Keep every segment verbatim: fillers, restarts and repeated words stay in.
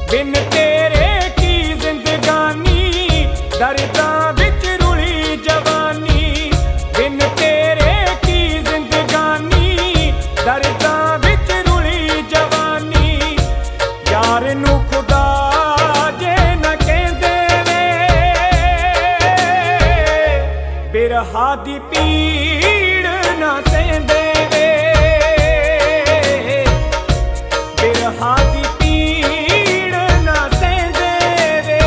बिन तेरे की जिंदगानी दर्दां विच रुली जवानी। बिन तेरे की जिंदगानी दर्दां विच रुली जवानी। यार नू खुदा जे न कहंदे वे बिरहा दी पीड़ न सहंदे वे। बिरहा दी पीड़ न सहंदे वे।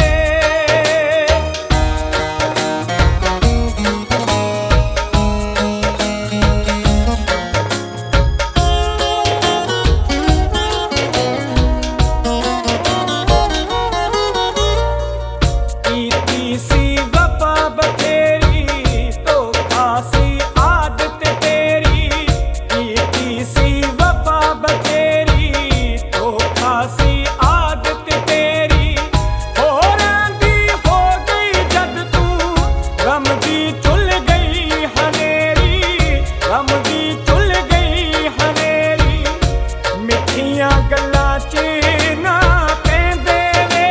कीती सी वफा बथेरी तो खासी आदत तेरी। कीती सी वफा बथेरी तो खासी आदत तेरी। होरां दी हो गई जद तू गम दी चुल गई हनेरी। गम दी चुल गई हनेरी। मिठियां गल्लां च ना पैंदे वे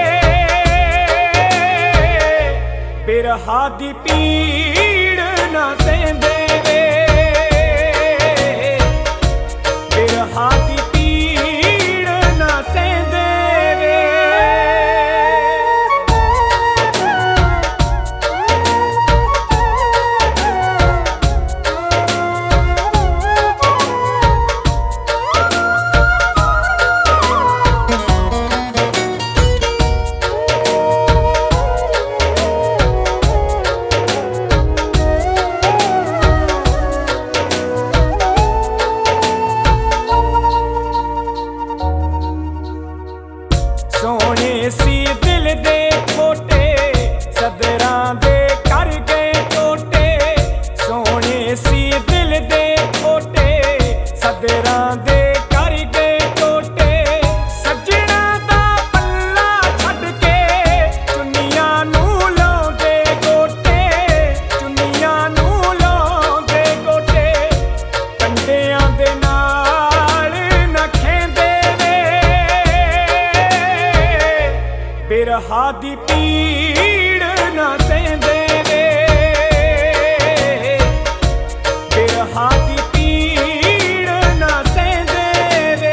बिरहा दी पीड़ न सहंदे वे। बिरहा दी पीड़ न सहंदे वे। सोने सी दिल दे खोटे सदरां दे कर गए टोटे। सोने सी दिल दे खोटे सदरां दे कर गए टोटे। सजना दा पल्ला छड्ड के चुन्नियां नू लाउंदे गोटे। चुन्नियां नू लाउंदे गोटे। कंडियां दे नाल न खेंदे वे बिरहा दी पीड़ न सहंदे वे। बिरहा दी पीड़ न सहंदे वे।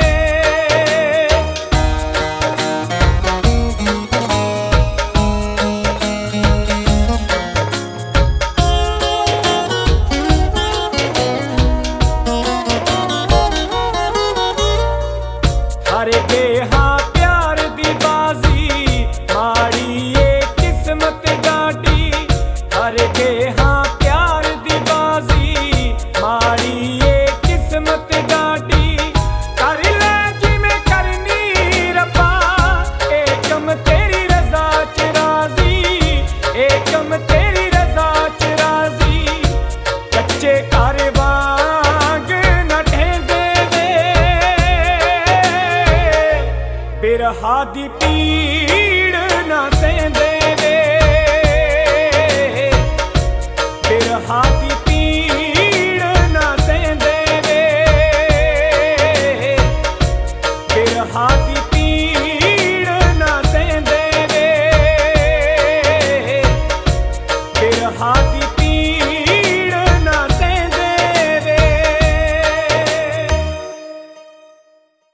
हार गए हाँ प्यार दी बाजी माड़ी ये किस्मत गाड़ी। हार गए हाँ प्यार दी बाजी माड़ी ये किस्मत गाड़ी। कर ले जिमें करनी रब्बा एकम तेरी रजा च राजी। एकम तेरी रजा च राजी। कच्चे घर वांग न ढेंदे वे बिरहा दी पीड़ न सहंदे वे। बिरहा दी पीड़ न सहंदे वे। बिरहा दी पीड़ न सहंदे वे। बिरहा